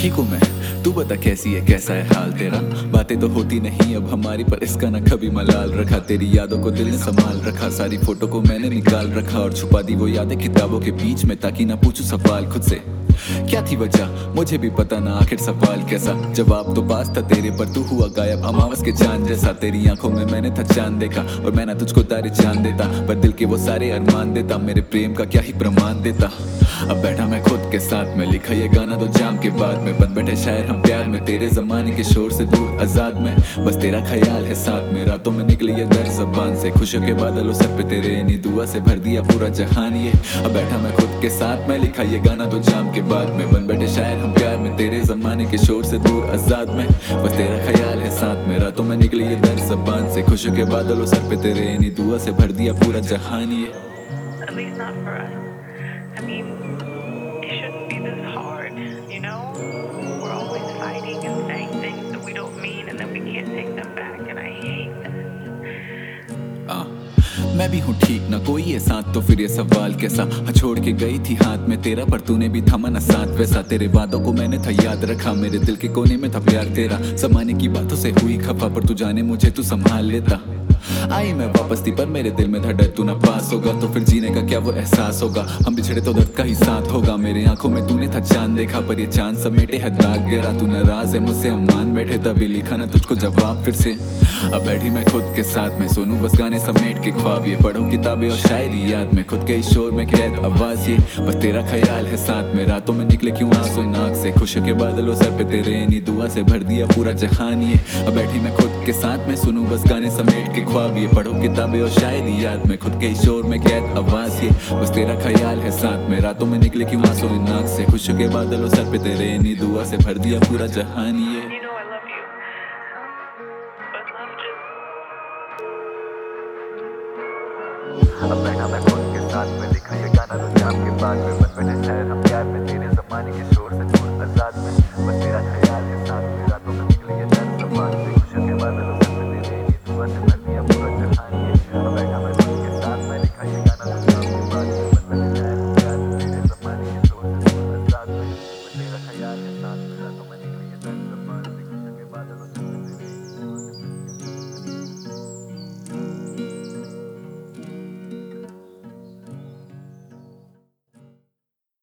ठीक हूँ मैं, तू बता कैसी है, कैसा है हाल तेरा। बातें तो होती नहीं अब हमारी, पर इसका ना कभी मलाल रखा। तेरी यादों को दिल ने संभाल रखा, सारी फोटो को मैंने निकाल रखा और छुपा दी वो यादें किताबों के बीच में, ताकि ना पूछूं सवाल खुद से क्या थी वजह, मुझे भी पता ना आखिर सवाल कैसा। जवाब तो पास था तेरे पर तू हुआ गायब, अमावस के चांद जैसा। तेरी आंखों में मैंने था चांद देखा और मैं ना तुझको तारे चांद देता, पर दिल के वो सारे अरमान देता। मेरे प्रेम का क्या ही प्रमाण देता। अब बैठा मैं खुद के साथ में, लिखा ये गाना दो जाम के बाद में। बन बैठे शायर हम प्यार में, तेरे जमाने के शोर से दूर आजाद में। बस तेरा ख्याल है साथ में, रातों में निकली ये दर जबान से। खुशियों के बादलों सर पे तेरे इन्हीं दुआ से भर दिया पूरा जहान ये। अब बैठा मैं खुद के साथ में, लिखा ये गाना दो जाम के बाद में। बन बैठे शायर हम प्यार में, तेरे जमाने के शोर से दूर आजाद में। बस तेरा ख्याल है साथ में, रातों में निकली ये दर जबान से। खुशियों के बादलों सर पे तेरे इन्हीं दुआ से भर दिया पूरा जहान ये। At least not for us. I mean, it shouldn't be this hard, you know? We're always fighting and saying things that we don't mean and then we can't take them back, and I hate that. मैं भी हूँ ठीक ना कोई है साथ, तो फिर ये सवाल कैसा। हाँ छोड़ के गई थी हाथ में तेरा, पर तूने भी थमा ना साथ वैसा। तेरे वादों को मैंने था याद रखा, मेरे दिल के कोने में था प्यार तेरा। जमाने की बातों से हुई खफा, पर तू जाने मुझे तू संभाल लेता। आई मैं वापस थी पर मेरे दिल में था डर, तू ना पास होगा तो फिर जीने का क्या वो एहसास होगा। हम बिछड़े तो दर्द का ही साथ होगा, मेरे आंखों में तूने था चांद देखा, पर ये चांद समेटे है दाग गहरा। तू नाराज है मुझसे हम मान बैठे, तभी लिखा ना तुझको जवाब फिर से। अब बैठी मैं खुद के साथ में, सुनूं बस गाने समेट के ख्वाब ये। पढ़ूं किताबें और शायरी याद में, खुद के इस शोर में कैद आवाज ये। बस तेरा ख्याल है साथ में, रातों में निकले क्यों आंसू नाक से। खुशियों के बादलों सर पे तेरे इन्हीं दुआ से भर दिया पूरा जहान ये। अब बैठी मैं खुद के साथ में, सुनूं बस गाने समेट के ख्वाब ये। पढ़ूं किताबें और शायरी याद में, खुद के इस शोर में कैद आवाज ये। बस तेरा ख्याल है साथ में, रातों में निकले क्यों आंसू नाक से। खुशियों के बादलों सर पे तेरे इन्हीं दुआ से भर दिया पूरा जहान ये। You know I love you, but love just... अब बैठा मैं खुद के साथ में, लिखा ये गाना दो जाम के बाद में। बन बैठे शायर हम प्यार में, तेरे जमाने के